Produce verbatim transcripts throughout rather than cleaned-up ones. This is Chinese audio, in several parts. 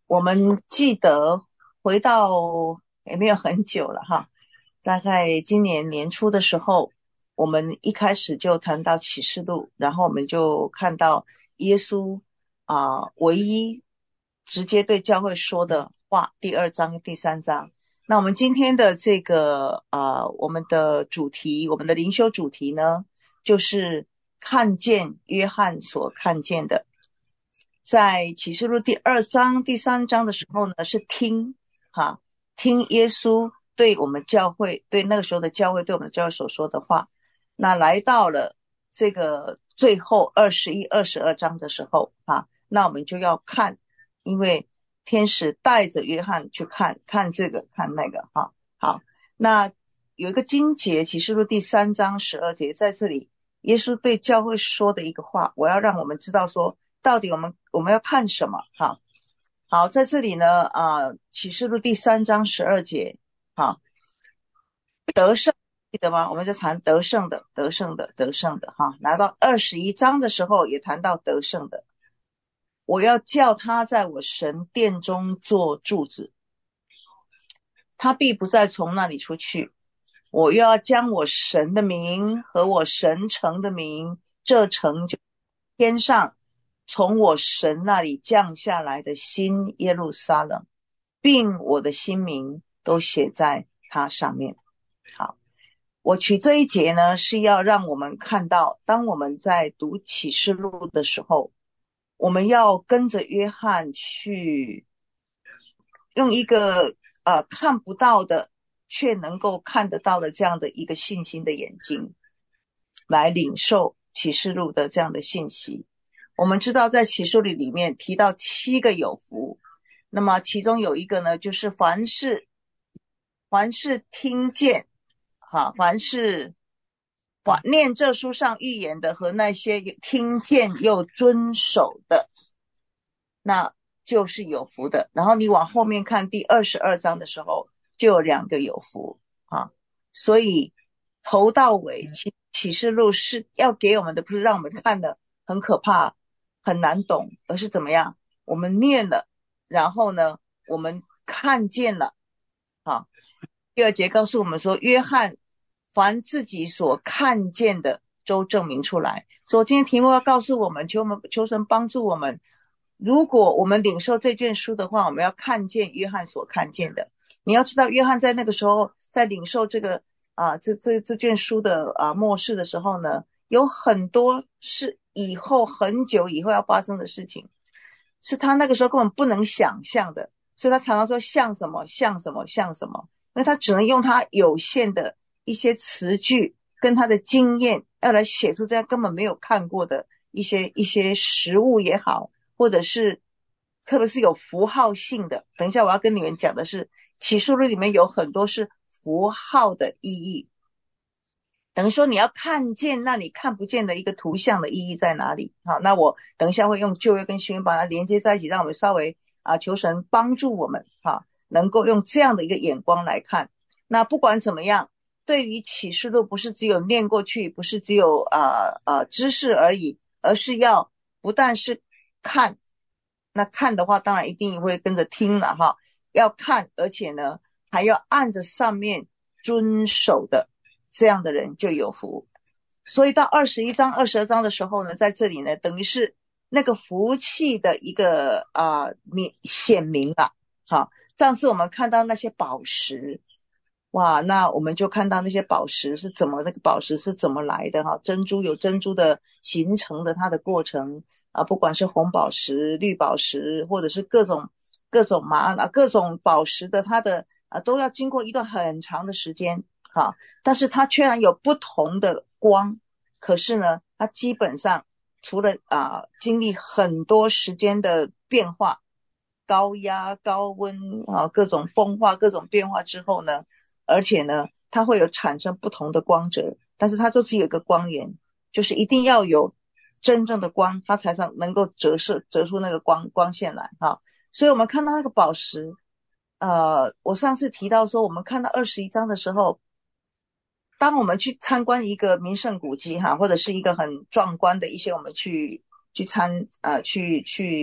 我们记得回到也没有很久了哈，大概今年年初的时候，我们一开始就谈到启示录，然后我们就看到耶稣啊、呃唯一直接对教会说的话，第二章、第三章。那我们今天的这个呃，我们的主题，我们的灵修主题呢，就是看见约翰所看见的。在启示录第二章、第三章的时候呢，是听哈，听耶稣对我们教会，对那个时候的教会，对我们教会所说的话。那来到了这个最后二十一、二十二章的时候啊，那我们就要看，因为天使带着约翰去看看这个看那个哈。好，那有一个经节，启示录第三章十二节，在这里耶稣对教会说的一个话，我要让我们知道说，到底我们我们要看什么？哈，好，在这里呢，啊、呃启示录第三章十二节，好，得胜，记得吗？我们就谈得胜的，得胜的，得胜的，哈。拿到二十一章的时候，也谈到得胜的。我要叫他在我神殿中做柱子，他必不再从那里出去。我又要将我神的名和我神城的名，这城就天上从我神那里降下来的新耶路撒冷，并我的新名都写在它上面。好，我取这一节呢，是要让我们看到，当我们在读启示录的时候，我们要跟着约翰去用一个呃看不到的却能够看得到的这样的一个信心的眼睛来领受启示录的这样的信息。我们知道在启示录里面提到七个有福，那么其中有一个呢，就是凡是凡是听见哈，凡是念这书上预言的和那些听见又遵守的，那就是有福的。然后你往后面看第二十二章的时候，就有两个有福啊。所以头到尾启启示录是要给我们的，不是让我们看的很可怕、很难懂，而是怎么样？我们念了，然后呢，我们看见了啊。第二节告诉我们说，约翰凡自己所看见的都证明出来。所以今天题目要告诉我们，求我们求神帮助我们。如果我们领受这卷书的话，我们要看见约翰所看见的。你要知道，约翰在那个时候在领受这个啊这这这卷书的啊末世的时候呢，有很多是以后很久以后要发生的事情，是他那个时候根本不能想象的。所以他常常说像什么像什么像什么，因为他只能用他有限的一些词句跟他的经验，要来写出这样根本没有看过的一些一些实物也好，或者是特别是有符号性的。等一下我要跟你们讲的是，启示录里面有很多是符号的意义，等于说你要看见那你看不见的一个图像的意义在哪里。好，那我等一下会用旧约跟新约把它连接在一起，让我们稍微啊求神帮助我们哈，能够用这样的一个眼光来看。那不管怎么样，对于启示录不是只有念过去，不是只有啊啊知识而已，而是要不但是看，那看的话当然一定会跟着听了哈，要看，而且呢还要按着上面遵守的，这样的人就有福。所以到二十一章、二十二章的时候呢，在这里呢，等于是那个福气的一个啊明显明了。好，上次我们看到那些宝石，哇，那我们就看到那些宝石是怎么，那个宝石是怎么来的哈？珍珠有珍珠的形成的它的过程啊，不管是红宝石、绿宝石，或者是各种各种玛瑙、各种宝石的它的啊，都要经过一段很长的时间哈。但是它虽然有不同的光，可是呢，它基本上除了啊经历很多时间的变化，高压、高温啊，各种风化、各种变化之后呢，而且呢，它会有产生不同的光泽，但是它都只有一个光源，就是一定要有真正的光，它才能够折射折出那个光光线来哈。所以我们看到那个宝石，呃，我上次提到说，我们看到二十一章的时候，当我们去参观一个名胜古迹哈，或者是一个很壮观的一些我们去去参呃去去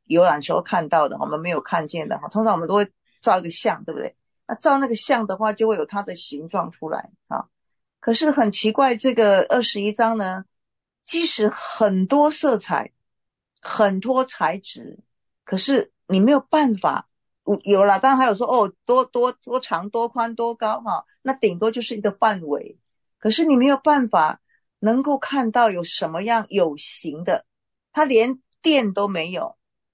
游览时候看到的，我们没有看见的哈。通常我们都会照一个像，对不对？那照那个像的话，就会有它的形状出来啊。可是很奇怪，这个二十一章呢，即使很多色彩、很多材质，可是你没有办法。有啦，当然还有说哦，多多多长、多宽、多高哈，那顶多就是一个范围。可是你没有办法能够看到有什么样有形的，它连电都没有。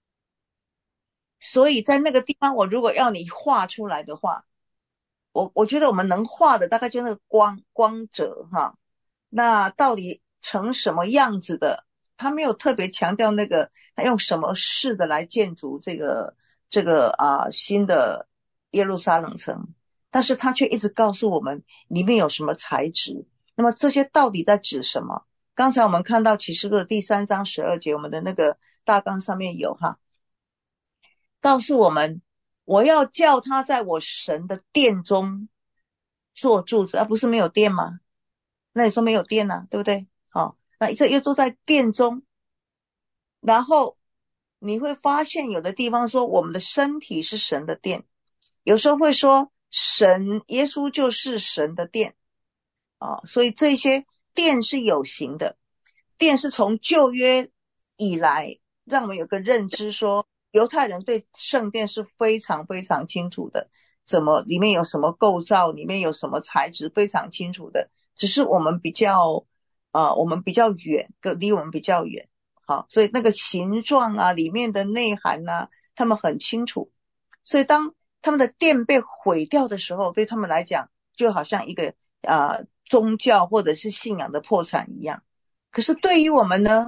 所以在那个地方，我如果要你画出来的话，我我觉得我们能画的大概就那个光光泽哈。那到底成什么样子的？他没有特别强调那个他用什么式的来建筑这个这个啊新的耶路撒冷城，但是他却一直告诉我们里面有什么材质。那么这些到底在指什么？刚才我们看到启示录的第三章十二节，我们的那个大纲上面有哈，告诉我们我要叫他在我神的殿中做柱子，而、啊、不是没有殿吗？那你说没有电啊，对不对？好、哦，那这又坐在殿中，然后你会发现有的地方说我们的身体是神的殿，有时候会说神耶稣就是神的殿啊、哦，所以这些殿是有形的，殿是从旧约以来让我们有个认知说，犹太人对圣殿是非常非常清楚的，怎么里面有什么构造，里面有什么材质非常清楚的。只是我们比较呃，我们比较远，离我们比较远，好，所以那个形状啊，里面的内涵啊，他们很清楚。所以当他们的殿被毁掉的时候，对他们来讲，就好像一个呃宗教或者是信仰的破产一样。可是对于我们呢，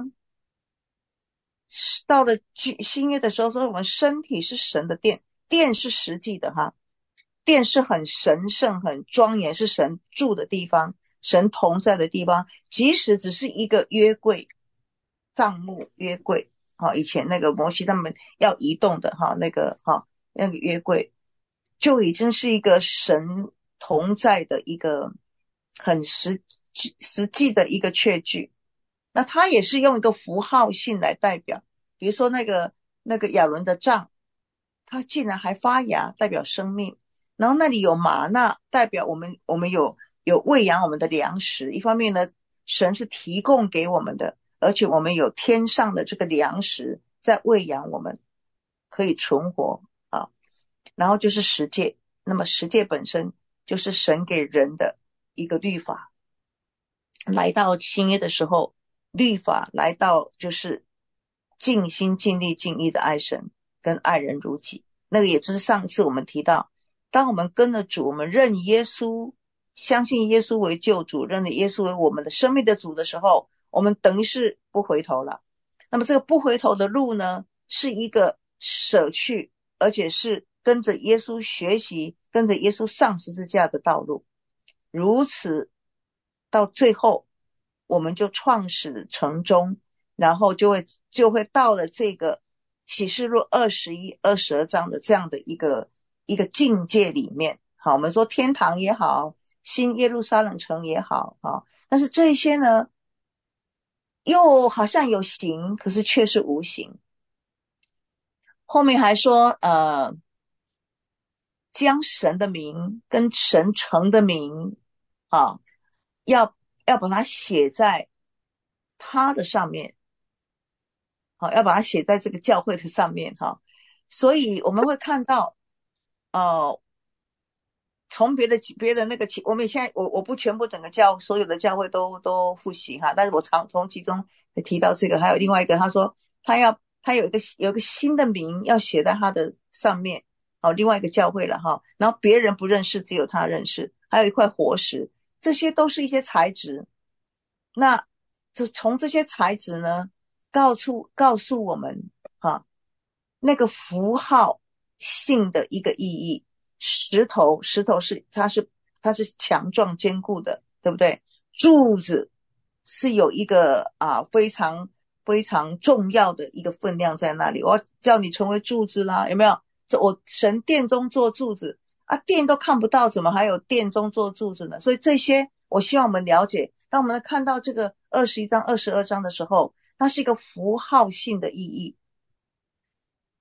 到了新约的时候，说我们身体是神的殿，殿是实际的哈，殿是很神圣、很庄严，是神住的地方。神同在的地方，即使只是一个约柜、帐幕、约柜，哈、哦，以前那个摩西他们要移动的哈、哦，那个哈、哦、那个约柜，就已经是一个神同在的一个很实实际的一个确据。那他也是用一个符号性来代表，比如说那个那个亚伦的杖，它竟然还发芽，代表生命。然后那里有玛纳，代表我们我们有。有喂养我们的粮食，一方面呢，神是提供给我们的，而且我们有天上的这个粮食在喂养我们，可以存活啊。然后就是十诫，那么十诫本身就是神给人的一个律法。来到新约的时候，律法来到就是尽心尽力尽意的爱神跟爱人如己。那个也就是上次我们提到，当我们跟了主，我们认耶稣，相信耶稣为救主，认了耶稣为我们的生命的主的时候，我们等于是不回头了。那么这个不回头的路呢，是一个舍去，而且是跟着耶稣学习，跟着耶稣上十字架的道路。如此到最后，我们就创始成终，然后就会就会到了这个启示录二十一、二十二章的这样的一个一个境界里面。好，我们说天堂也好，新耶路撒冷城也好，啊，但是这些呢，又好像有形，可是却是无形。后面还说，呃，将神的名跟神城的名，啊，要要把它写在他的上面，好，要把它写在这个教会的上面，哈。所以我们会看到，呃，从别的别的那个，我们现在我我不全部整个教所有的教会都都复习哈，但是我常从其中提到这个，还有另外一个，他说他要他有一个有一个新的名要写在他的上面，哦，另外一个教会了哈，然后别人不认识，只有他认识，还有一块活石，这些都是一些材质。那就从这些材质呢，告诉告诉我们哈，那个符号性的一个意义。石头，石头是它是它是强壮坚固的，对不对？柱子是有一个啊非常非常重要的一个分量在那里。我要叫你成为柱子啦，有没有？我神殿中做柱子啊，殿都看不到，怎么还有殿中做柱子呢？所以这些我希望我们了解。当我们看到这个二十一章、二十二章的时候，它是一个符号性的意义。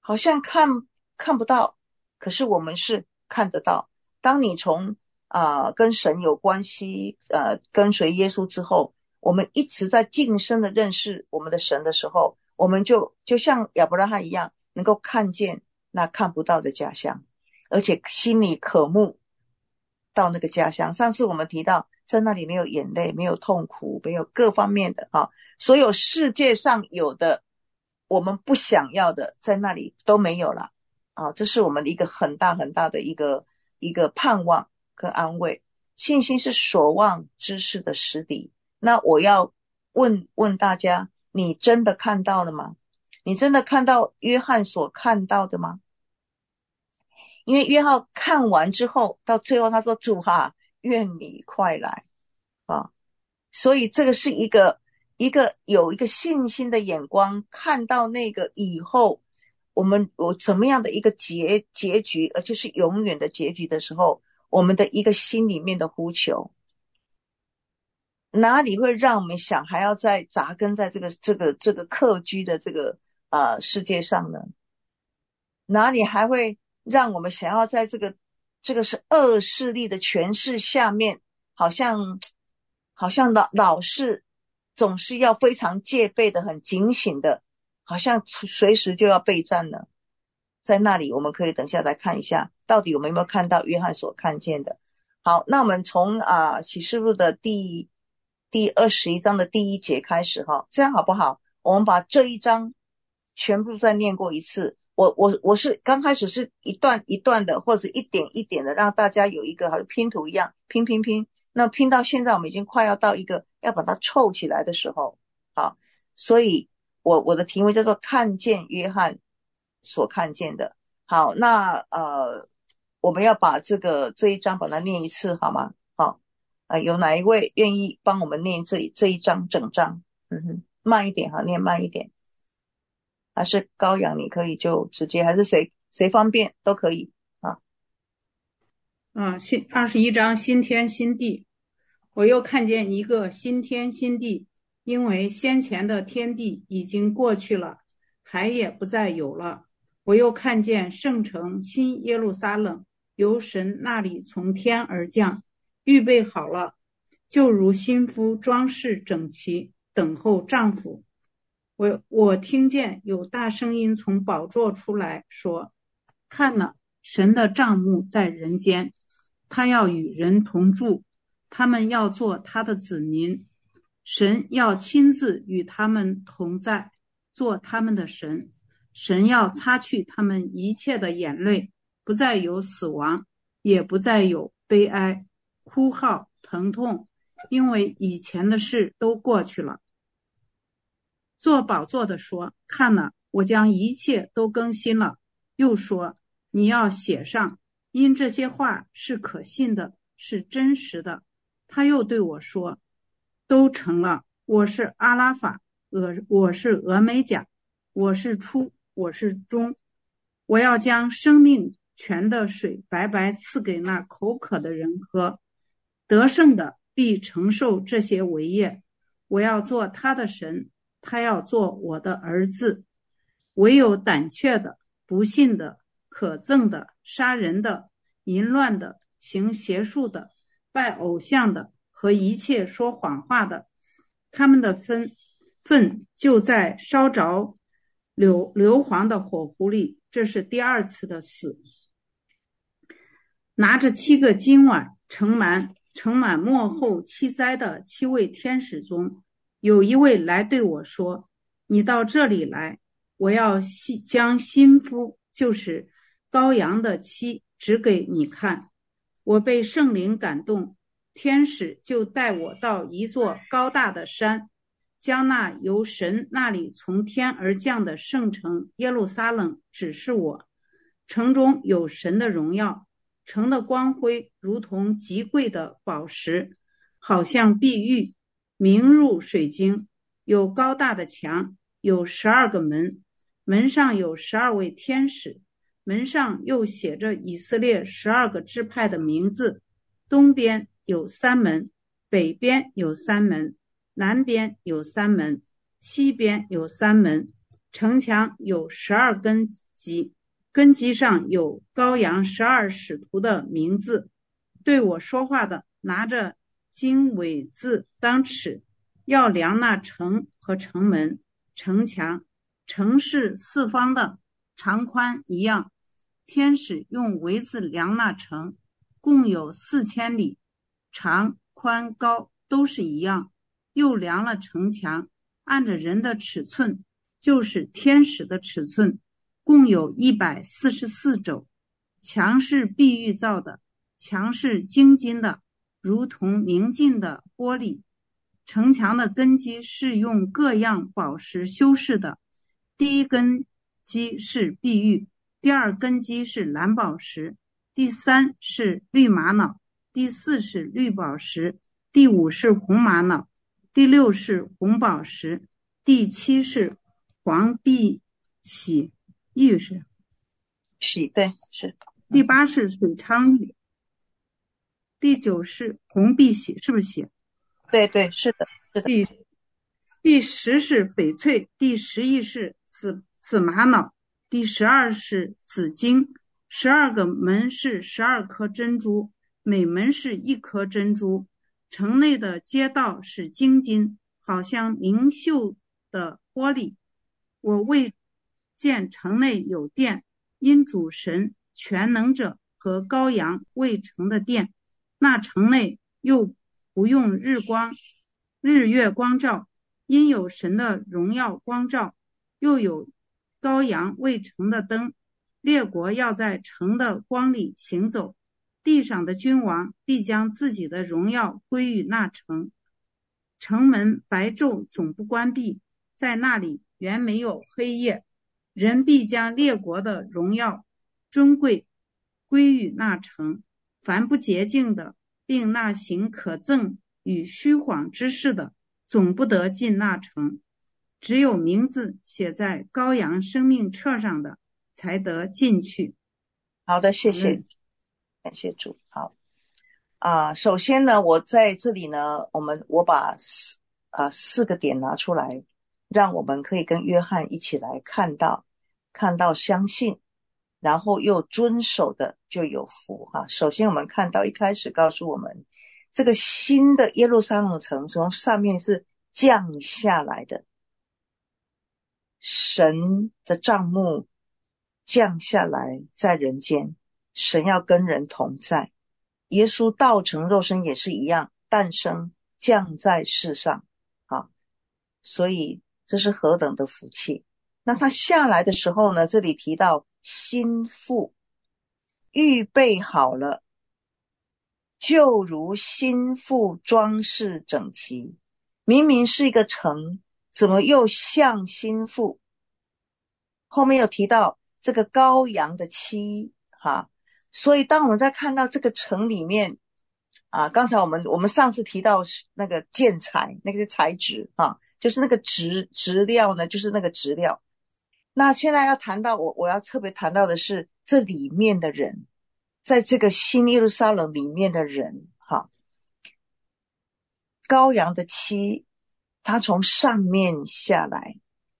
好像看看不到，可是我们是看得到。当你从啊、呃、跟神有关系，呃跟随耶稣之后，我们一直在晋升的认识我们的神的时候，我们就就像亚伯拉罕一样，能够看见那看不到的家乡，而且心里渴慕到那个家乡。上次我们提到，在那里没有眼泪，没有痛苦，没有各方面的啊，所有世界上有的我们不想要的，在那里都没有了啊。这是我们的一个很大很大的一个一个盼望跟安慰。信心是所望之事的实底。那我要问问大家，你真的看到了吗？你真的看到约翰所看到的吗？因为约翰看完之后，到最后他说：主啊，愿你快来啊！所以这个是一个一个有一个信心的眼光，看到那个以后我们有怎么样的一个结结局，而且是永远的结局的时候，我们的一个心里面的呼求，哪里会让我们想还要再扎根在这个这个这个客居的这个呃世界上呢？哪里还会让我们想要在这个这个是恶势力的权势下面，好像好像老老是总是要非常戒备的、很警醒的，好像随时就要备战呢？在那里，我们可以等下来看一下，到底我们有没有看到约翰所看见的。好，那我们从啊启示录的第第二十一章的第一节开始哈，这样好不好？我们把这一章全部再念过一次。我我我是刚开始是一段一段的，或者一点一点的，让大家有一个好像拼图一样拼拼拼。那拼到现在，我们已经快要到一个要把它凑起来的时候，好，所以我我的题目叫做看见约翰所看见的。好，那呃，我们要把这个这一章把它念一次好吗？好，呃，有哪一位愿意帮我们念这这一章整章？嗯哼，慢一点哈，念慢一点。还是羔羊，你可以就直接，还是谁谁方便都可以啊。 啊，新二十一章新天新地，我又看见一个新天新地，因为先前的天地已经过去了，海也不再有了。我又看见圣城新耶路撒冷由神那里从天而降，预备好了，就如新妇装饰整齐，等候丈夫。我我听见有大声音从宝座出来说：看哪，神的帐幕在人间，他要与人同住，他们要做他的子民，神要亲自与他们同在，做他们的神。神要擦去他们一切的眼泪，不再有死亡，也不再有悲哀、哭号、疼痛，因为以前的事都过去了。坐宝座的说：看哪，我将一切都更新了。又说：你要写上，因这些话是可信的，是真实的。他又对我说：都成了。我是阿拉法，我是俄美甲，我是初，我是终。我要将生命泉的水白白赐给那口渴的人喝，得胜的必承受这些为业。我要做他的神，他要做我的儿子。唯有胆怯的、不信的、可憎的、杀人的、淫乱的、行邪术的、拜偶像的和一切说谎话的，他们的分粪就在烧着硫硫磺的火湖里，这是第二次的死。拿着七个金碗盛满盛满末后七灾的七位天使中，有一位来对我说：你到这里来，我要将新妇，就是羔羊的妻，指给你看。我被圣灵感动，天使就带我到一座高大的山，将那由神那里从天而降的圣城耶路撒冷指示我。城中有神的荣耀，城的光辉如同极贵的宝石，好像碧玉，明入水晶。有高大的墙，有十二个门，门上有十二位天使，门上又写着以色列十二个支派的名字。东边有三门，北边有三门，南边有三门，西边有三门。 城墙有十二根基，根基上有羔羊十二使徒的名字。对我说话的拿着经纬字当尺，要量那城和城门、城墙。城是四方的，长宽一样。天使用纬字量那城，共有四千里，长宽高都是一样。又量了城墙，按着人的尺寸，就是天使的尺寸，共有一百四十四肘。墙是碧玉造的，墙是精金的，如同明镜的玻璃。城墙的根基是用各样宝石修饰的，第一根基是碧玉，第二根基是蓝宝石，第三是绿玛瑙，第四是绿宝石，第五是红玛瑙，第六是红宝石，第七是黄碧玺玉是， 喜，对，是， 第八是水昌玉，第九是红碧玺，是不是玺？ 对对，是的，是的。 第第十是翡翠，第十一是紫紫玛瑙，第十二是紫金。十二个门是十二颗珍珠，每门是一颗珍珠。城内的街道是精金，好像明秀的玻璃。我未见城内有殿，因主神全能者和羔羊未成的殿。那城内又不用日光日月光照，因有神的荣耀光照，又有羔羊未成的灯。列国要在城的光里行走，地上的君王必将自己的荣耀归于那城。城门白昼总不关闭，在那里原没有黑夜。人必将列国的荣耀尊贵归于那城。凡不洁净的，并那行可憎与虚谎之事的，总不得进那城。只有名字写在羔羊生命册上的，才得进去。 好的，谢谢，感谢主。好啊、呃，首先呢，我在这里呢，我们我把四啊、呃、四个点拿出来，让我们可以跟约翰一起来看到，看到相信，然后又遵守的就有福哈、啊。首先我们看到一开始告诉我们，这个新的耶路撒冷城从上面是降下来的，神的帐幕降下来在人间，神要跟人同在。耶稣道成肉身也是一样，诞生降在世上啊，所以这是何等的福气。那他下来的时候呢，这里提到新妇预备好了，就如新妇装饰整齐。明明是一个城，怎么又像新妇？后面又提到这个羔羊的妻哈，所以当我们在看到这个城里面啊，刚才我们我们上次提到那个建材，那个是材质啊，就是那个质质料呢，就是那个质料。那现在要谈到我我要特别谈到的是这里面的人，在这个新耶路撒冷里面的人哈，羔羊的妻，他从上面下来，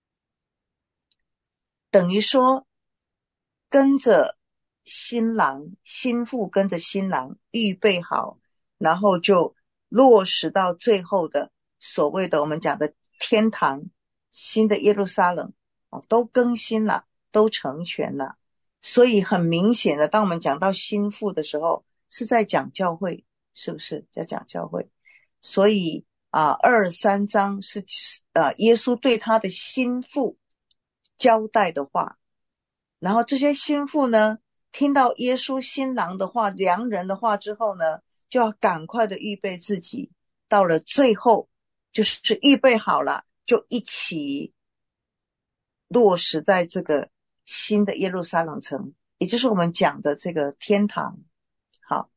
等于说跟着新郎，新妇跟着新郎预备好，然后就落实到最后的所谓的我们讲的天堂，新的耶路撒冷都更新了，都成全了。所以很明显的，当我们讲到新妇的时候，是在讲教会，是不是在讲教会？所以啊，二三章是呃耶稣对他的新妇交代的话，然后这些新妇呢，听到耶稣新郎的话、良人的话之后呢，就要赶快的预备自己，到了最后就是预备好了，就一起落实在这个新的耶路撒冷城，也就是我们讲的这个天堂。好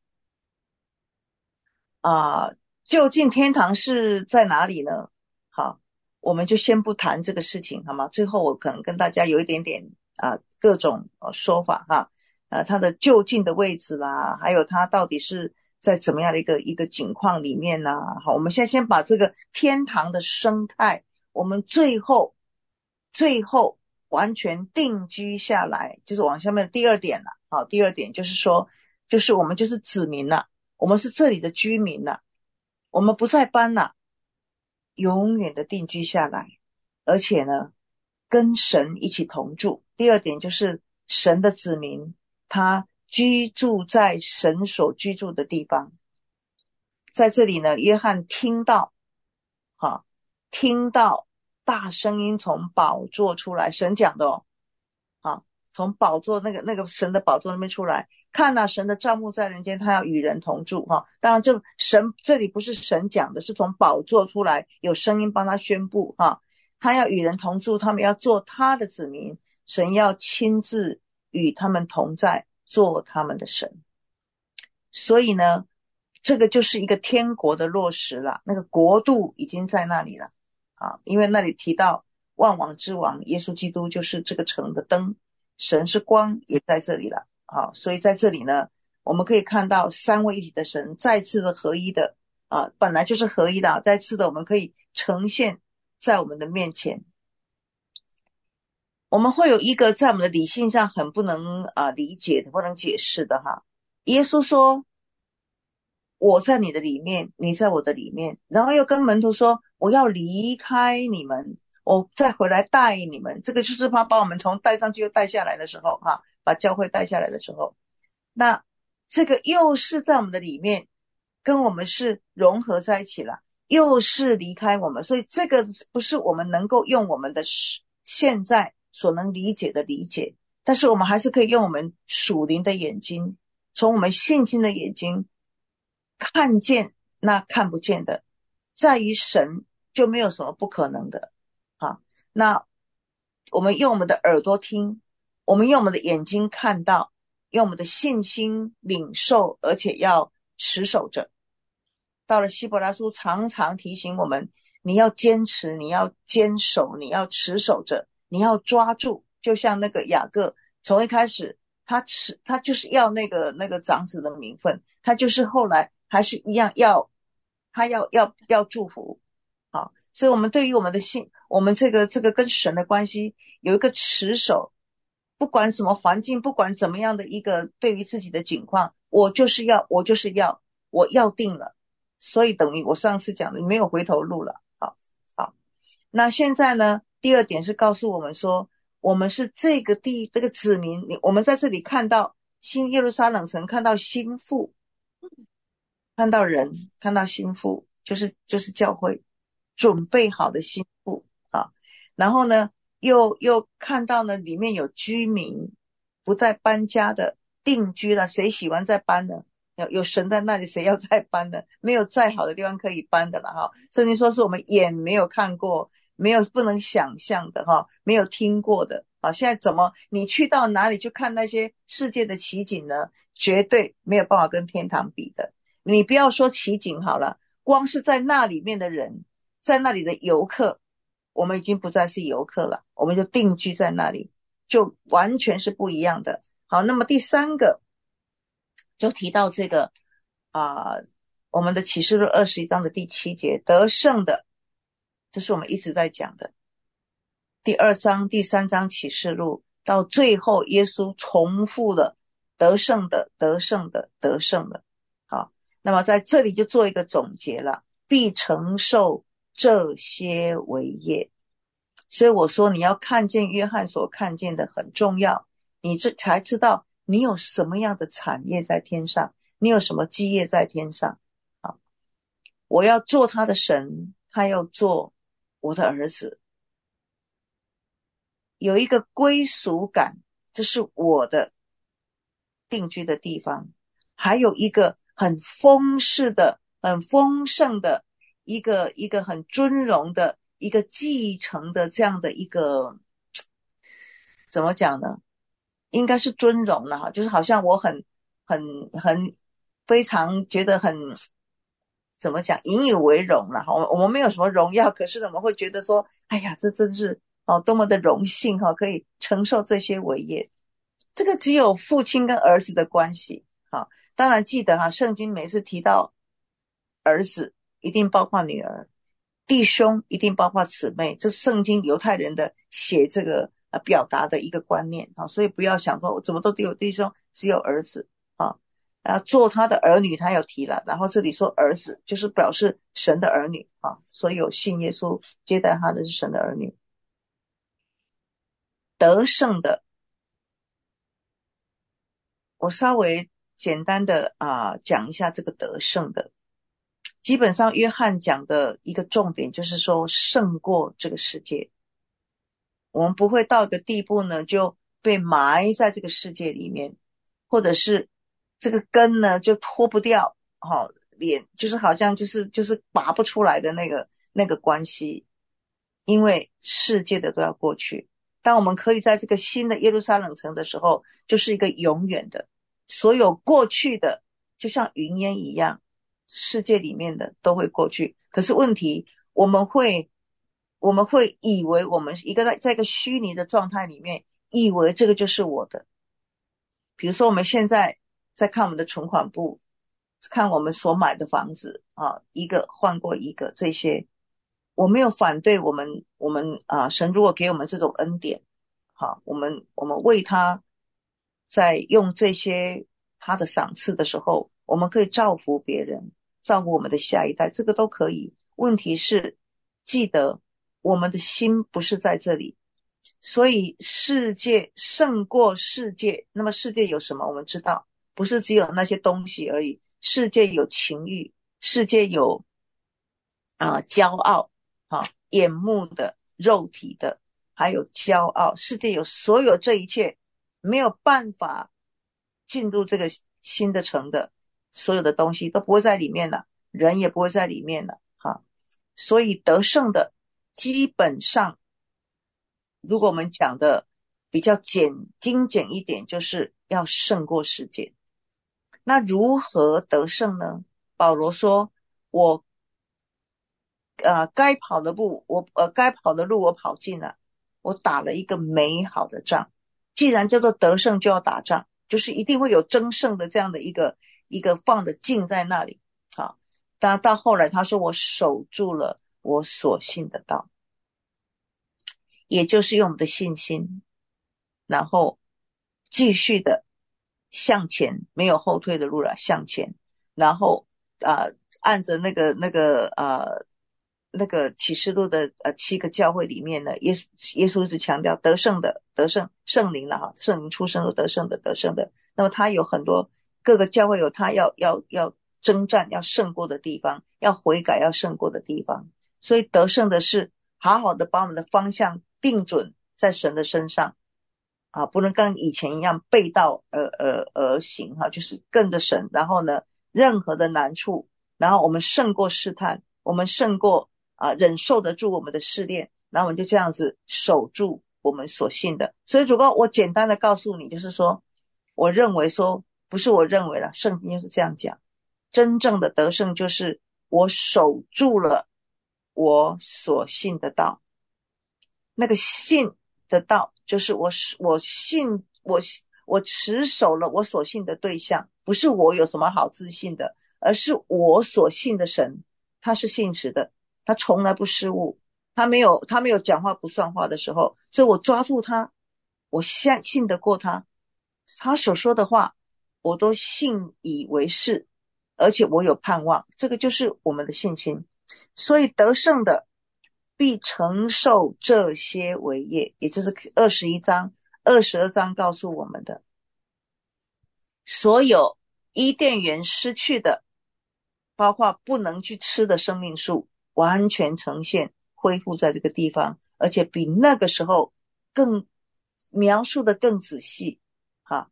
啊、呃，究竟天堂是在哪里呢？好，我们就先不谈这个事情，好吗？最后我可能跟大家有一点点啊、呃、各种、呃、说法哈，呃，它的就近的位置啦，还有它到底是在怎么样的一个一个景况里面呢？好，我们现在先把这个天堂的生态，我们最后最后完全定居下来，就是往下面的第二点了。好，第二点就是说，就是我们就是子民了，我们是这里的居民了，我们不再搬了，永远的定居下来，而且呢，跟神一起同住。第二点就是神的子民，他居住在神所居住的地方。在这里呢，约翰听到，哈，听到大声音从宝座出来，神讲的哦，啊，从宝座那个那个神的宝座那边出来，看啊，神的帐幕在人间，他要与人同住哈。当然这神这里不是神讲的，是从宝座出来，有声音帮他宣布哈，他要与人同住，他们要做他的子民，神要亲自与他们同在，做他们的神。所以呢，这个就是一个天国的落实了，那个国度已经在那里了啊，因为那里提到万王之王耶稣基督就是这个城的灯，神是光也在这里了啊，所以在这里呢，我们可以看到三位一体的神再次的合一的啊，本来就是合一的，再次的我们可以呈现在我们的面前。我们会有一个在我们的理性上很不能啊理解的、不能解释的哈。耶稣说我在你的里面，你在我的里面，然后又跟门徒说我要离开你们，我再回来带你们。这个就是他把我们从带上去又带下来的时候哈，把教会带下来的时候，那这个又是在我们的里面跟我们是融合在一起了，又是离开我们，所以这个不是我们能够用我们的现在所能理解的理解，但是我们还是可以用我们属灵的眼睛，从我们信心的眼睛看见那看不见的，在于神就没有什么不可能的啊。那我们用我们的耳朵听，我们用我们的眼睛看到，用我们的信心领受，而且要持守着。到了希伯来书常常提醒我们，你要坚持，你要坚守，你要持守着，你要抓住。就像那个雅各从一开始他持他就是要那个那个长子的名分，他就是后来还是一样要他要要要祝福。好，所以我们对于我们的信，我们这个这个跟神的关系有一个持守，不管什么环境，不管怎么样的一个对于自己的境况，我就是要我就是要我要定了，所以等于我上次讲的没有回头路了。好，好，那现在呢，第二点是告诉我们说，我们是这个地这个子民，我们在这里看到新耶路撒冷城，看到新妇，看到人，看到新妇，就是就是教会准备好的新妇啊。然后呢，又又看到呢里面有居民，不再搬家的定居了，谁喜欢再搬呢？有有神在那里，谁要再搬呢？没有再好的地方可以搬的了哈。甚至说是我们眼没有看过，没有不能想象的哈，没有听过的啊。现在怎么你去到哪里去看那些世界的奇景呢？绝对没有办法跟天堂比的。你不要说奇景好了，光是在那里面的人，在那里的游客，我们已经不再是游客了，我们就定居在那里，就完全是不一样的。好，那么第三个就提到这个啊、呃，我们的启示录二十一章的第七节，得胜的，这是我们一直在讲的。第二章、第三章启示录到最后，耶稣重复了得胜的、得胜的、得胜的。好，那么在这里就做一个总结了，必承受这些为业。所以我说你要看见约翰所看见的很重要，你这才知道你有什么样的产业在天上，你有什么基业在天上。好，我要做他的神，他要做我的儿子，有一个归属感，这是我的定居的地方，还有一个很丰盛的很丰盛的一个一个很尊荣的一个继承的这样的一个，怎么讲呢，应该是尊荣了哈，就是好像我很很很非常觉得很怎么讲引以为荣了哈，我们没有什么荣耀，可是呢我们会觉得说，哎呀，这真是哦多么的荣幸哈，可以承受这些伟业。这个只有父亲跟儿子的关系哈，当然记得哈，圣经每次提到儿子一定包括女儿，弟兄一定包括姊妹，这是圣经犹太人的写这个呃表达的一个观念啊，所以不要想说我怎么都只有弟兄，只有儿子啊。啊，做他的儿女，他有提了，然后这里说儿子，就是表示神的儿女啊，所有信耶稣接待他的是神的儿女。得胜的，我稍微简单的啊讲一下这个得胜的。基本上约翰讲的一个重点就是说胜过这个世界，我们不会到一个地步呢就被埋在这个世界里面，或者是这个根呢就脱不掉，哦，脸就是好像就是就是拔不出来的那个那个关系，因为世界的都要过去。当我们可以在这个新的耶路撒冷城的时候，就是一个永远的，所有过去的就像云烟一样，世界里面的都会过去。可是问题，我们会我们会以为我们一个在在一个虚拟的状态里面，以为这个就是我的。比如说我们现在在看我们的存款簿，看我们所买的房子啊，一个换过一个，这些我没有反对。我们我们啊，神如果给我们这种恩典，好，我们我们为他在用这些他的赏赐的时候，我们可以造福别人，照顾我们的下一代，这个都可以。问题是记得我们的心不是在这里，所以世界胜过世界。那么世界有什么？我们知道不是只有那些东西而已，世界有情欲，世界有啊、呃、骄傲啊，眼目的、肉体的，还有骄傲。世界有所有这一切，没有办法进入这个新的城的所有的东西都不会在里面了，人也不会在里面了哈。所以得胜的基本上，如果我们讲的比较简精简一点，就是要胜过世界。那如何得胜呢？保罗说，我呃该跑的步我呃该跑的路我跑尽了，我打了一个美好的仗。既然叫做得胜，就要打仗，就是一定会有争胜的这样的一个一个放的劲在那里。好，但到后来他说我守住了我所信的道，也就是用我们的信心，然后继续的向前，没有后退的路了，向前。然后啊、呃，按着那个那个呃那个启示录的呃七个教会里面呢，耶稣耶稣一直强调得胜的得胜，圣灵了哈，圣灵出生了得胜的得胜的。那么他有很多各个教会有他要要要征战要胜过的地方，要悔改要胜过的地方。所以得胜的是好好的把我们的方向定准在神的身上啊，不能跟以前一样背道而而而行哈，就是跟着神。然后呢，任何的难处，然后我们胜过试探，我们胜过啊忍受得住我们的试炼，然后我们就这样子守住我们所信的。所以如果我简单的告诉你，就是说，我认为说不是我认为了，圣经就是这样讲，真正的得胜就是我守住了我所信的道。那个信的道就是我我信我我持守了我所信的对象，不是我有什么好自信的，而是我所信的神，他是信实的，他从来不失误，他没有他没有讲话不算话的时候，所以我抓住他，我相信得过他，他所说的话我都信以为是，而且我有盼望，这个就是我们的信心。所以得胜的必承受这些为业，也就是二十一章二十二章告诉我们的，所有伊甸园失去的，包括不能去吃的生命树，完全呈现恢复在这个地方，而且比那个时候更描述的更仔细哈。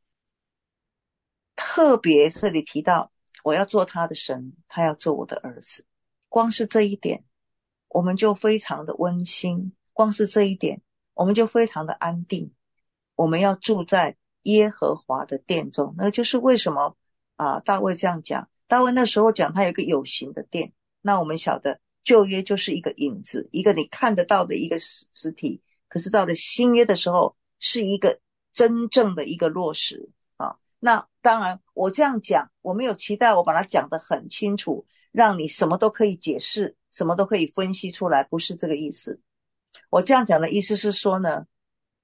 特别这里提到我要做他的神，他要做我的儿子，光是这一点我们就非常的温馨，光是这一点我们就非常的安定。我们要住在耶和华的殿中，那就是为什么啊大卫这样讲。大卫那时候讲他有一个有形的殿，那我们晓得旧约就是一个影子，一个你看得到的一个实实体，可是到了新约的时候是一个真正的一个落实啊。那当然我这样讲，我没有期待我把它讲得很清楚，让你什么都可以解释，什么都可以分析出来，不是这个意思。我这样讲的意思是说呢，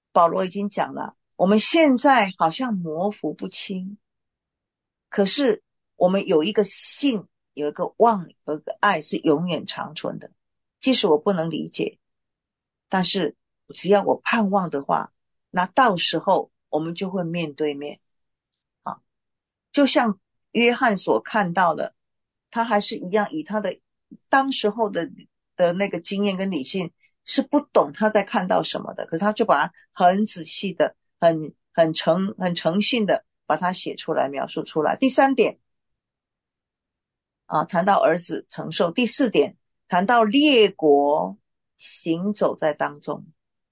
保罗已经讲了，我们现在好像模糊不清，可是我们有一个信，有一个望，有一个爱是永远长存的。即使我不能理解，但是只要我盼望的话，那到时候我们就会面对面啊。就像约翰所看到的，他还是一样以他的当时候的的那个经验跟理性是不懂他在看到什么的，可是他就把它很仔细的很很诚很诚信的把它写出来描述出来。第三点啊，谈到儿子承受。第四点谈到列国行走在当中，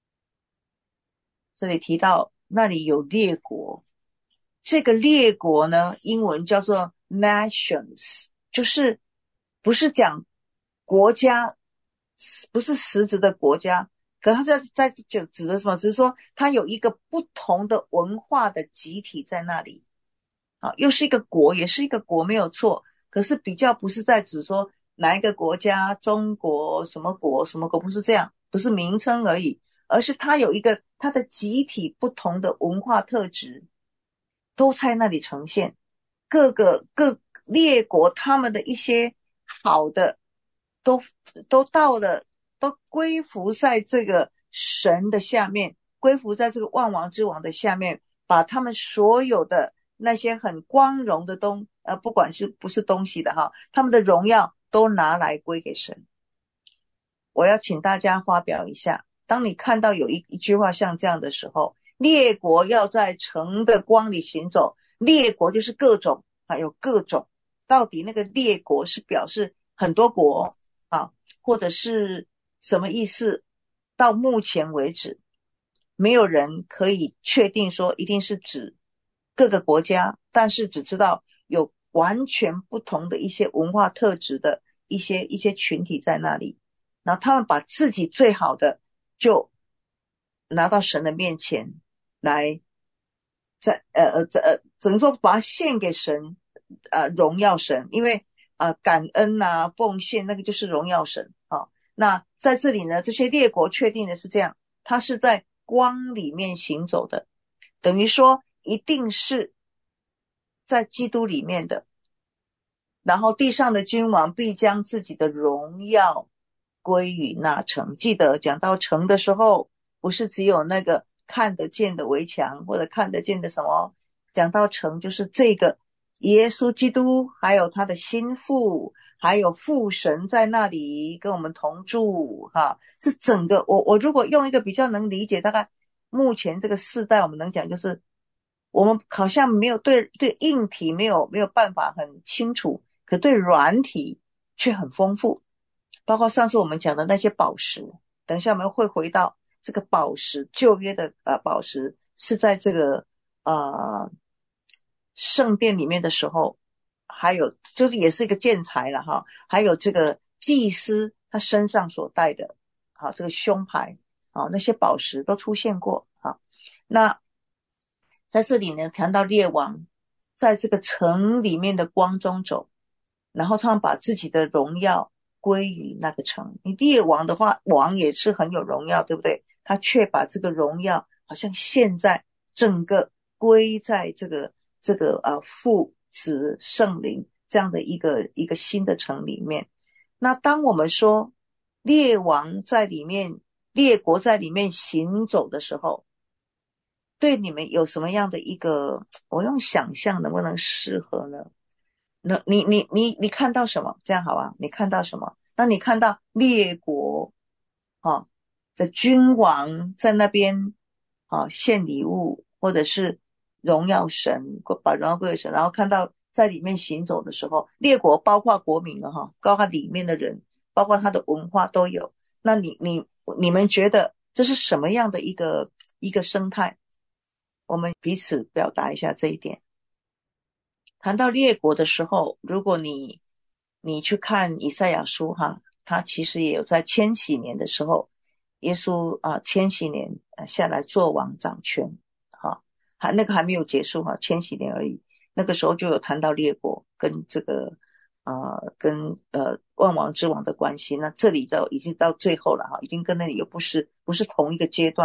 这里提到那里有列国，这个列国呢，英文叫做 nations， 就是不是讲国家，不是实质的国家，可它在在指指的什么？只是说它有一个不同的文化的集体在那里啊，又是一个国，也是一个国没有错，可是比较不是在指说哪一个国家，中国什么国什么国，不是这样，不是名称而已，而是它有一个它的集体不同的文化特质。都在那里呈现，各个各列国他们的一些好的都都到了，都归服在这个神的下面，归服在这个万王之王的下面，把他们所有的那些很光荣的东呃，不管是不是东西的哈，他们的荣耀都拿来归给神。我要请大家发表一下，当你看到有一一句话像这样的时候，列国要在城的光里行走，列国就是各种，还有各种，到底那个列国是表示很多国啊，或者是什么意思？到目前为止，没有人可以确定说一定是指各个国家，但是只知道有完全不同的一些文化特质的一些一些群体在那里。然后他们把自己最好的就拿到神的面前来，在呃呃呃，只能说把它献给神，呃，荣耀神，因为啊、呃、感恩呐、奉献那个就是荣耀神啊。那在这里呢，这些列国确定的是这样，他是在光里面行走的，等于说一定是在基督里面的。然后地上的君王必将自己的荣耀归于那城。记得讲到城的时候，不是只有那个看得见的围墙或者看得见的什么，讲到城就是这个耶稣基督，还有他的心腹，还有父神在那里跟我们同住哈。是整个我我如果用一个比较能理解，大概目前这个世代我们能讲就是我们好像没有对对硬体没有没有办法很清楚，可对软体却很丰富，包括上次我们讲的那些宝石，等一下我们会回到这个宝石，旧约的呃宝石是在这个呃圣殿里面的时候，还有就是也是一个建材了哈，还有这个祭司他身上所戴的，好这个胸牌，好那些宝石都出现过啊。那在这里呢谈到列王在这个城里面的光中走，然后他们把自己的荣耀归于那个城。你列王的话，王也是很有荣耀，对不对？他却把这个荣耀好像现在整个归在这个这个呃父子圣灵这样的一个一个新的城里面。那当我们说列王在里面，列国在里面行走的时候，对你们有什么样的一个，我用想象能不能适合呢？那你你你你看到什么？这样好吧？你看到什么？当你看到列国啊的君王在那边啊献礼物，或者是荣耀神，把荣耀归给神，然后看到在里面行走的时候，列国包括国民了哈，包括里面的人，包括他的文化都有。那你你你们觉得这是什么样的一个一个生态？我们彼此表达一下这一点。谈到列国的时候，如果你你去看以赛亚书哈，他其实也有在千禧年的时候，耶稣啊千禧年下来做王掌权哈，还那个还没有结束哈，千禧年而已。那个时候就有谈到列国跟这个呃跟呃万王之王的关系。那这里到已经到最后了哈，已经跟那里又不是不是同一个阶段了。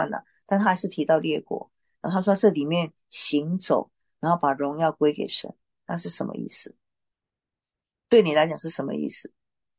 但他还是提到列国。然后他说这里面行走，然后把荣耀归给神，那是什么意思？对你来讲是什么意思？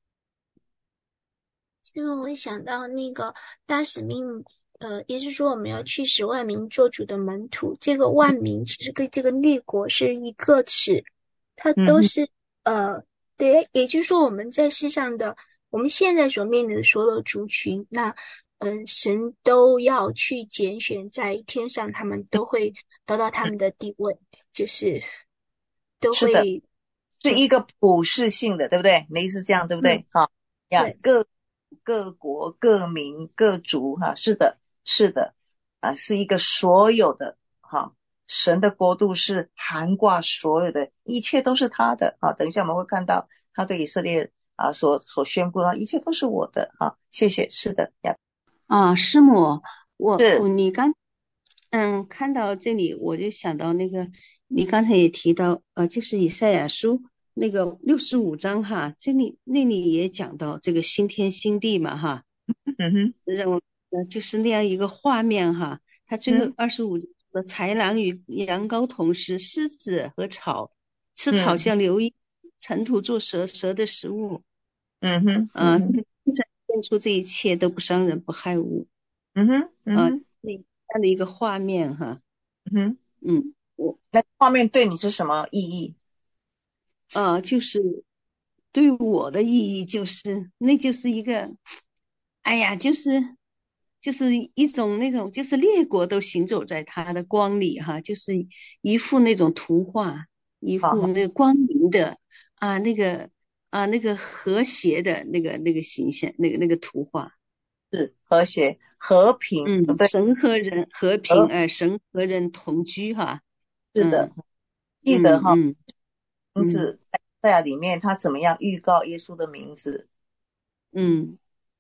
因为我会想到那个大使命，呃，也就是说我们要去使万民做主的门徒。这个万民其实跟这个列国是一个词，它嗯哼， 都是呃，对，也就是说我们在世上的，我们现在所面临的所有族群，那嗯、呃，神都要去拣选在天上，他们都会得到他们的地位，就是都是的， 会，嗯是一个普世性的，对不对？你的意思是这样，对不嗯， 对？哈呀， 对。 各各国各民各族哈，是的，是的，啊，是一个所有的哈，神的国度是涵挂所有的，一切都是他的啊。等一下我们会看到他对以色列啊所所宣布的，一切都是我的啊。谢谢，是的呀， 啊，师母，我是， 我你刚嗯看到这里，我就想到那个，你刚才也提到，呃，就是以赛亚书那个六十五章哈，这里那里也讲到这个新天新地嘛哈， 嗯哼， 让我呃就是那样一个画面哈，它最后嗯二十五章说豺狼与羊羔同食，狮子和草吃草嗯像牛一，尘土做蛇蛇的食物， 嗯哼，嗯啊、这哼， 个展现出这一切都不伤人不害物。 嗯哼，嗯啊， 哼， 那样的一个画面哈， 嗯哼， 嗯，我那画面对你是什么意义？ 呃，就是对我的意义就是，那就是一个，哎呀，就是就是一种那种，就是列国都行走在他的光里哈，就是一幅那种图画，一好好， 幅那个光明的啊，那个啊那个和谐的那个那个形象，那个那个图画。 是和谐和平，对不嗯， 对？ 神和人和平， 和哎、神和人同居哈， 是的， 嗯记得哈， 嗯嗯嗯名字在赛亚里面，他怎么样预告耶稣的名字？ 嗯，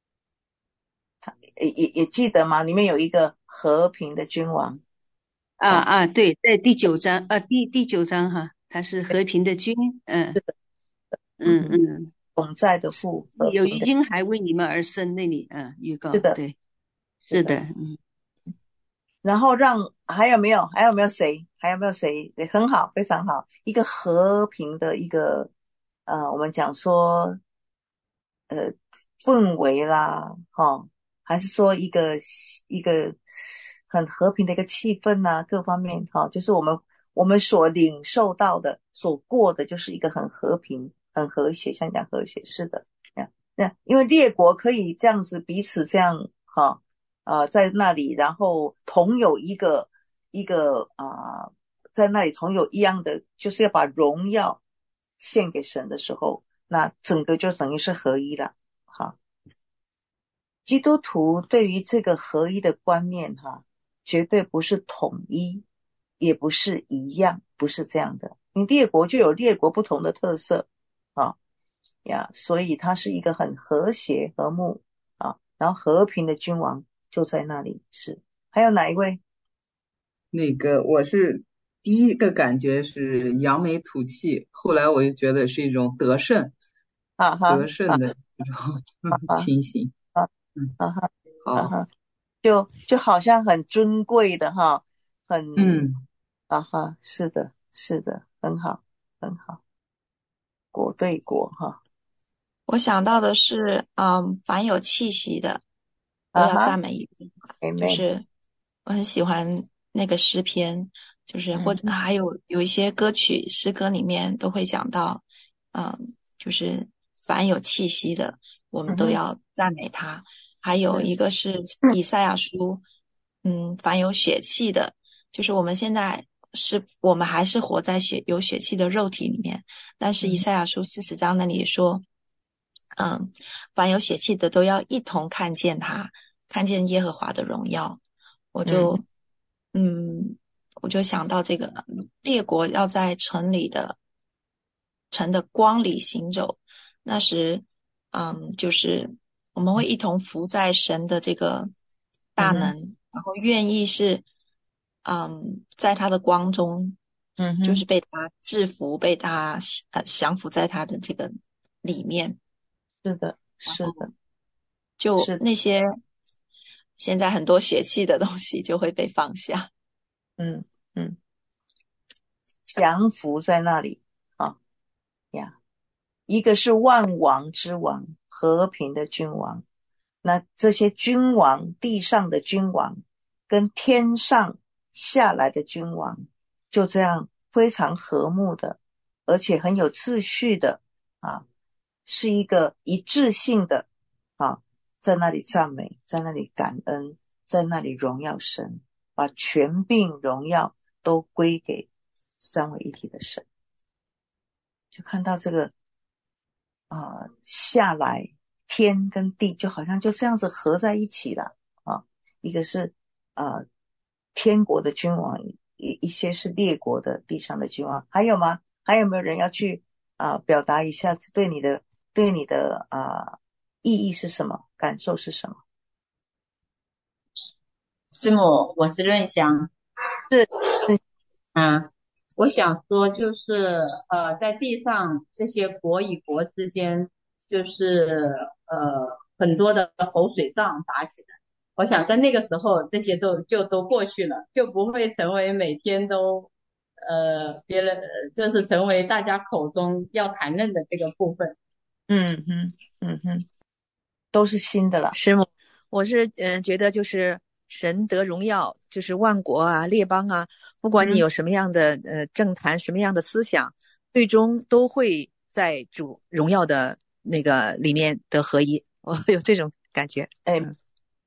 也也也记得吗？里面有一个和平的君王啊， 啊啊，对，在第九章啊，第第九章哈，他是和平的君，嗯嗯哼， 嗯嗯， 永在的父，和有平的， 婴孩为你们而生那里，嗯，预告， 是的， 对， 是的。 是的，嗯然后让还有没有还有没有谁还有没有谁也很好，非常好，一个和平的一个呃，我们讲说呃氛围啦，哈、还是说一个一个很和平的一个气氛呐、各方面哈、就是我们我们所领受到的所过的就是一个很和平、很和谐，像讲和谐是的，那那因为列国可以这样子彼此这样哈。呃，在那里，然后同有一个一个啊、呃在那里同有一样的，就是要把荣耀献给神的时候，那整个就等于是合一了。哈，基督徒对于这个合一的观念，哈，绝对不是统一，也不是一样，不是这样的。你列国就有列国不同的特色啊呀，所以它是一个很和谐和睦啊，然后和平的君王就在那里。是，还有哪一位？ 那个我是第一个感觉是扬眉吐气，后来我就觉得是一种得胜啊哈得胜啊的一种啊情形。 啊嗯， 啊哈啊好， 哈，就就好像很尊贵的哈，很嗯， 啊哈，是的，是的，很好，很好，国对国哈， 我想到的是，嗯，凡有气息的，都要啊哈赞美耶和华。就 ，amen， 是我很喜欢那个诗篇，就是或者嗯还有有一些歌曲诗歌里面都会讲到，嗯，就是凡有气息的，我们嗯哼， 都要赞美他。还有是， 一个是以赛亚书，嗯，凡有血气的，就是我们现在是我们还是活在血有血气的肉体里面，但是以嗯赛亚书四十章那里说。嗯，凡有血气的都要一同看见他，看见耶和华的荣耀。我嗯就，嗯，我就想到这个列国要在城里的城的光里行走，那时，嗯，就是我们会一同服在神的这个大嗯哼， 能，然后愿意是，嗯，在他的光中， 嗯哼， 就是被他制服，被他呃降服在他的这个里面。 是的，是的， 就是的， 那些现在很多血气的东西就会被放下。 嗯嗯，降服在那里啊呀，一个是万王之王，和平的君王。那这些君王，地上的君王跟天上下来的君王，就这样非常和睦的，而且很有秩序的啊，是一个一致性的啊，在那里赞美，在那里感恩，在那里荣耀神，把权柄荣耀都归给三位一体的神。就看到这个啊、呃、下来，天跟地就好像就这样子合在一起了啊。一个是呃天国的君王，一一些是列国的地上的君王。还有吗？还有没有人要去啊、呃、表达一下对你的对你的啊、呃、意义是什么？感受是什么？ 师母，我是润香。 是是嗯，我想说就是呃，在地上这些国与国之间，就是呃很多的口水仗打起来。我想在那个时候，这些都就都过去了，就不会成为每天都呃别人就是成为大家口中要谈论的这个部分。 嗯嗯嗯嗯，都是新的了。 师母，我是嗯、呃、觉得就是神得荣耀，就是万国啊、列邦啊，不管你有什么样的、嗯、呃政坛、什么样的思想，最终都会在主荣耀的那个里面得合一。我有这种感觉。 Amen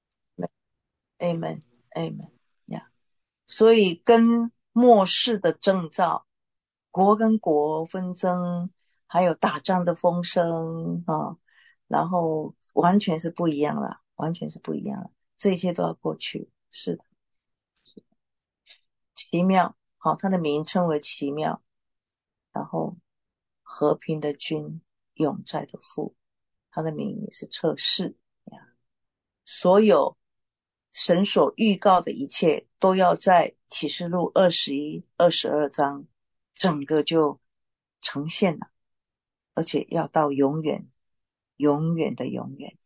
Amen Amen 呀、yeah. 所以跟末世的征兆，国跟国纷争，还有打仗的风声啊，然后完全是不一样了，完全是不一样了，这些都要过去。是的，是的，奇妙，好，它的名称为奇妙，然后和平的君，永在的父，他的名也是测试呀。所有神所预告的一切都要在启示录二十一、二十二章整个就呈现了，而且要到永远，永远的永远。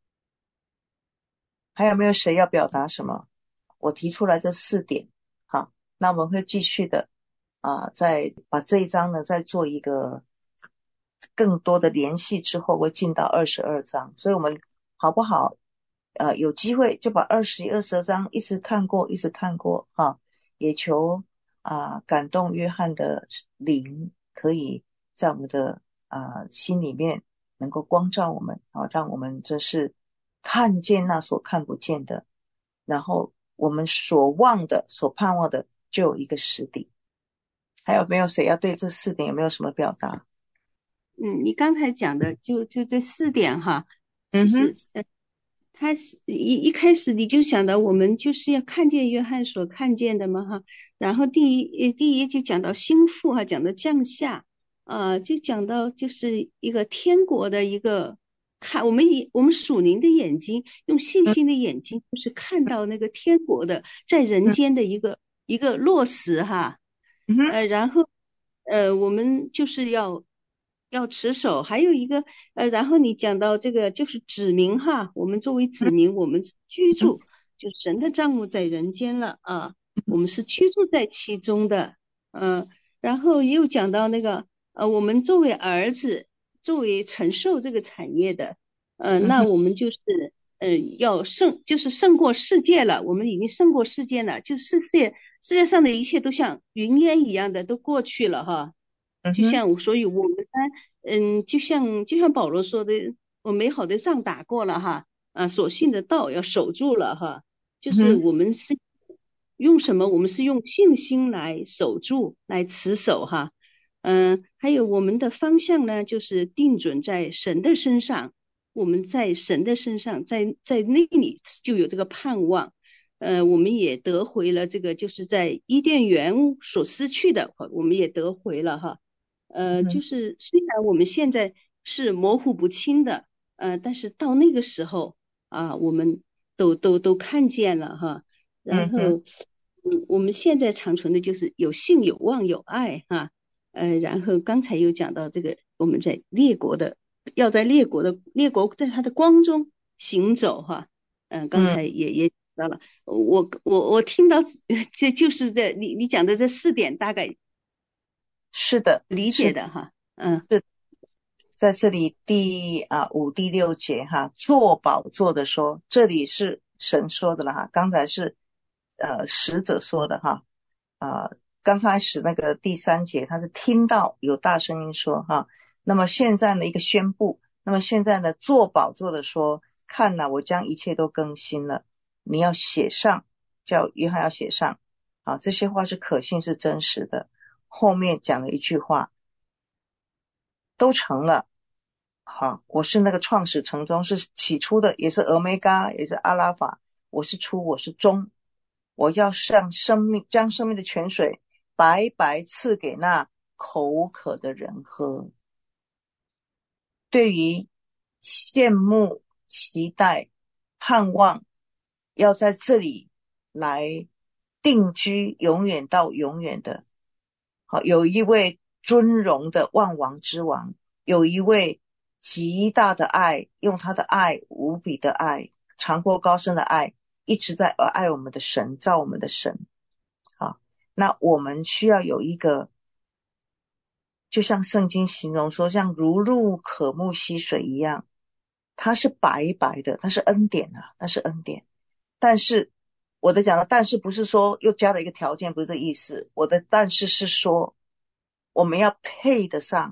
还有没有谁要表达什么？我提出来这四点，好，那我们会继续的啊，再把这一章呢再做一个更多的联系之后，会进到二十二章。所以我们好不好？呃，有机会就把二十一、二十二章一直看过，一直看过哈，也求啊、呃、感动约翰的灵可以在我们的啊、呃、心里面能够光照我们啊，让我们这是看见那所看不见的，然后我们所望的、所盼望的就有一个实底。还有没有谁要对这四点有没有什么表达？ 嗯，你刚才讲的就就这四点哈，其嗯哼， 实呃，他是一一开始你就想到我们就是要看见约翰所看见的嘛哈，然后第一呃第一就讲到心腹哈，讲到降下，呃，就讲到就是一个天国的一个看，我们以我们属灵的眼睛，用信心的眼睛，就是看到那个天国的在人间的一个一个落实哈， 嗯哼， 呃，然后呃我们就是要。要持守，还有一个呃，然后你讲到这个就是子民哈，我们作为子民，我们居住就神的帐幕在人间了啊，我们是居住在其中的，嗯、呃，然后又讲到那个呃，我们作为儿子，作为承受这个产业的，呃，那我们就是呃要胜，就是胜过世界了，我们已经胜过世界了，就世界世界上的一切都像云烟一样的都过去了哈。就像，所以我们呢，嗯，就像就像保罗说的，我美好的仗打过了哈，啊，所信的道要守住了哈，就是我们是用什么？我们是用信心来守住，来持守哈，嗯，还有我们的方向呢，就是定准在神的身上，我们在神的身上，在在那里就有这个盼望。呃，我们也得回了这个，就是在伊甸园所失去的，我们也得回了哈。呃，就是虽然我们现在是模糊不清的，呃，但是到那个时候啊，我们都都都看见了哈。然后，嗯，我们现在长存的就是有信、有望、有爱哈。呃，然后刚才又讲到这个，我们在列国的，要在列国的列国在他的光中行走哈。 嗯，刚才也也讲到了，我我我听到这就是这你你讲的这四点大概是的， 理解的哈，嗯， 是在这里第啊五第六节哈，坐宝座的说，这里是神说的了哈，刚才是呃使者说的哈，啊、刚开始那个第三节他是听到有大声音说哈，那么现在的一个宣布，那么现在呢坐宝座的说，看哪，我将一切都更新了，你要写上，叫约翰要写上啊，这些话是可信是真实的。后面讲了一句话，都成了。好，我是那个创始成终，是起初的，也是俄梅嘎，也是阿拉法，我是初，我是终，我要上生命，将生命的泉水白白赐给那口渴的人喝。对于羡慕、期待、盼望要在这里来定居，永远到永远的，好，有一位尊荣的万王之王，有一位极大的爱，用他的爱，无比的爱，长阔高深的爱，一直在爱我们的神，造我们的神。好，那我们需要有一个，就像圣经形容说，像如入渴慕溪水一样，它是白白的，它是恩典啊，它是恩典。但是我的讲的但是不是说又加了一个条件，不是这意思，我的但是是说我们要配得上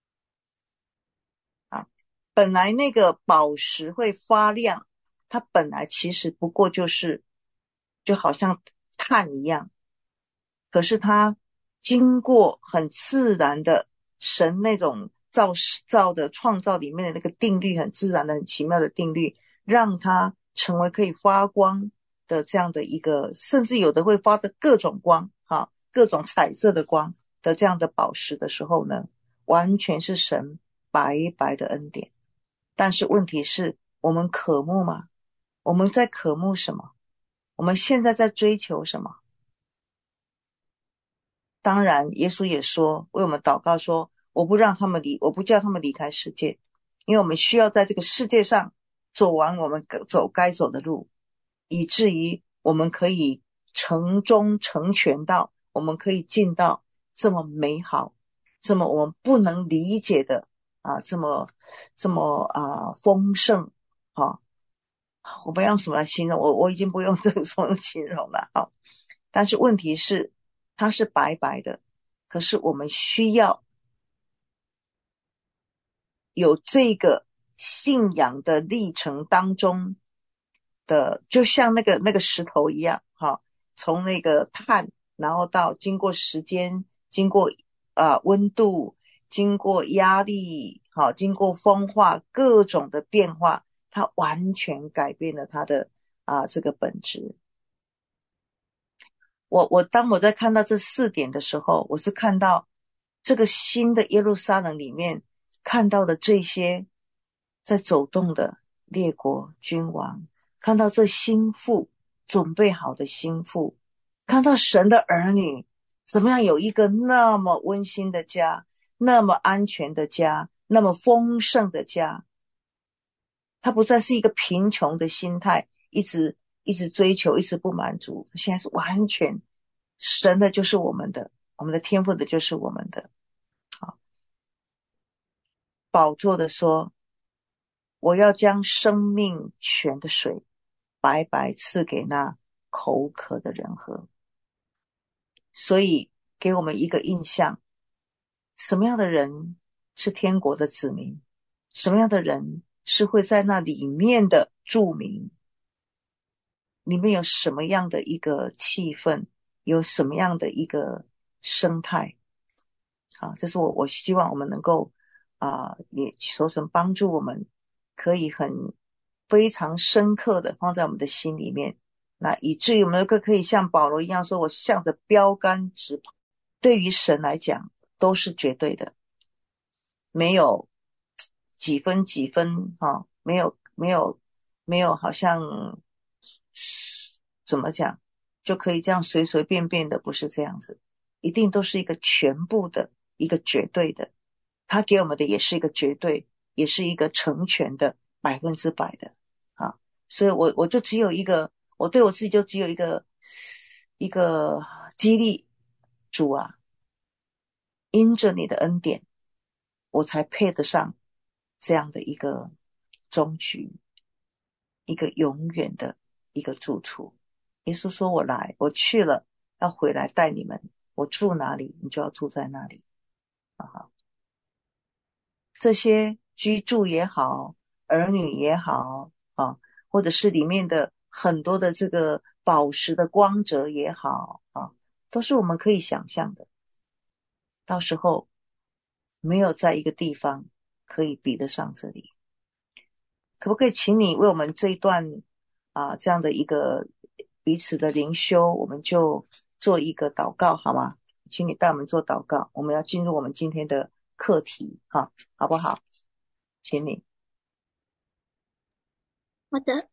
啊。本来那个宝石会发亮，它本来其实不过就是就好像碳一样，可是它经过很自然的神那种造造的创造里面的那个定律，很自然的很奇妙的定律，让它成为可以发光的这样的一个，甚至有的会发的各种光啊，各种彩色的光的这样的宝石的时候呢，完全是神白白的恩典。但是问题是我们渴慕吗？我们在渴慕什么？我们现在在追求什么？当然耶稣也说，为我们祷告说，我不让他们离，我不叫他们离开世界，因为我们需要在这个世界上走完我们走该走的路，以至于我们可以成终成全到，我们可以进到这么美好，这么我们不能理解的啊，这么这么啊丰盛啊，我不要用什么来形容，我我已经不用这种形容了啊。但是问题是它是白白的，可是我们需要有这个信仰的历程当中的，就像那个那个石头一样，哈，从那个碳，然后到经过时间，经过啊、呃、温度，经过压力，好，经过风化，各种的变化，它完全改变了它的啊、呃、这个本质。我我当我在看到这四点的时候，我是看到这个新的耶路撒冷里面看到的这些在走动的列国君王，看到这心腹准备好的心腹，看到神的儿女怎么样有一个那么温馨的家，那么安全的家，那么丰盛的家。他不再是一个贫穷的心态，一直一直追求，一直不满足，现在是完全神的就是我们的，我们的天赋的就是我们的。好，宝座的说，我要将生命泉的水白白赐给那口渴的人喝。所以给我们一个印象，什么样的人是天国的子民，什么样的人是会在那里面的住民，里面有什么样的一个气氛，有什么样的一个生态。好，这是我我希望我们能够啊、呃，也求神帮助我们可以很非常深刻的放在我们的心里面，那以至于我们可以像保罗一样说，我向着标杆直跑。对于神来讲都是绝对的，没有几分几分啊，没有没有没有好像怎么讲就可以这样随随便便的，不是这样子，一定都是一个全部的，一个绝对的，他给我们的也是一个绝对，也是一个成全的百分之百的啊。 所以我我就只有一个，我对我自己就只有一个一个激励，主啊，因着你的恩典，我才配得上这样的一个终局，一个永远的一个住处。耶稣说我来，我去了，要回来带你们，我住哪里，你就要住在那里。啊，这些居住也好，儿女也好啊，或者是里面的很多的这个宝石的光泽也好啊，都是我们可以想象的。到时候没有在一个地方可以比得上这里。可不可以请你为我们这一段啊这样的一个彼此的灵修，我们就做一个祷告好吗？请你带我们做祷告，我们要进入我们今天的课题哈，好不好？请你。 好的，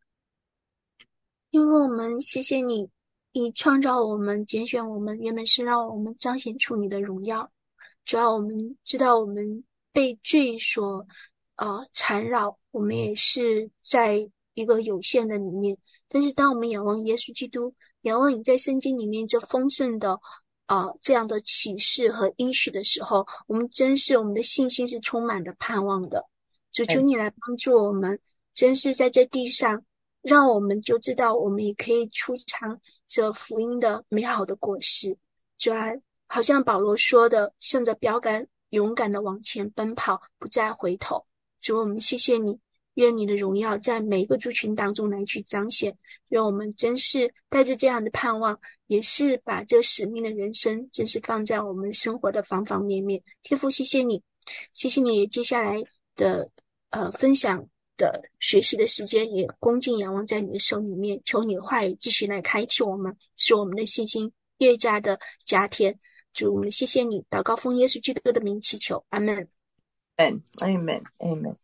因为我们谢谢你，你创造我们，拣选我们，原本是让我们彰显出你的荣耀。主要我们知道我们被罪所呃缠绕，我们也是在一个有限的里面。但是当我们仰望耶稣基督，仰望你在圣经里面这丰盛的呃这样的启示和应许的时候，我们真是我们的信心是充满了盼望的。主，求你来帮助我们，真是在这地上，让我们就知道我们也可以出尝这福音的美好的果实。主啊，好像保罗说的，向着标杆勇敢的往前奔跑，不再回头。主，我们谢谢你，愿你的荣耀在每一个族群当中来去彰显。愿我们真是带着这样的盼望，也是把这使命的人生真是放在我们生活的方方面面。天父，谢谢你，谢谢你接下来的呃分享的学习的时间也恭敬仰望在你的手里面，求你的话语继续来开启我们，使我们的信心越加的加添。主，我们谢谢你，祷告奉耶稣基督的名祈求，阿们。 Amen, Amen, Amen.